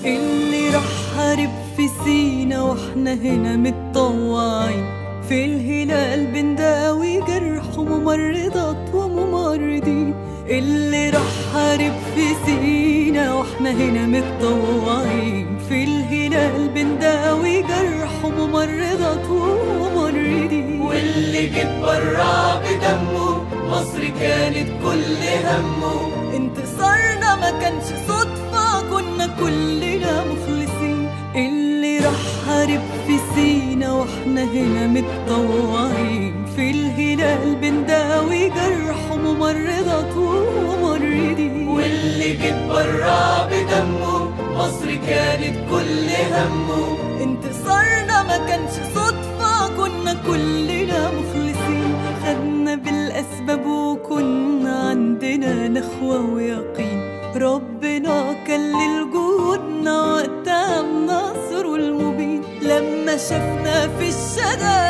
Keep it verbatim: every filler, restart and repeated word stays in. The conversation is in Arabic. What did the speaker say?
اللي راح حارب في سينا واحنا هنا متطوعين، في الهلال بنداوي جرح ممرضات وممرضين. اللي راح حارب في سينا واحنا هنا متطوعين، في الهلال بنداوي جرح ممرضات وممرضين. واللي جيت برع بدمه مصر كانت كل همه، انتصارنا ما كانش صدفة، كنا كلنا مخلصين. اللي راح حارب في سينا واحنا هنا متطوعين، في الهلال بنداوي جرح ممرضات وممرضين. واللي جيت برع بدمه مصر كانت كل همه، انتصارنا ما كانش صدفة، كنا كلنا مخلصين. خدنا بالأسباب وكنا عندنا نخوة ويقين، ربنا كلل جهودنا وقتها النصر المبين. لما شفنا في الشدائد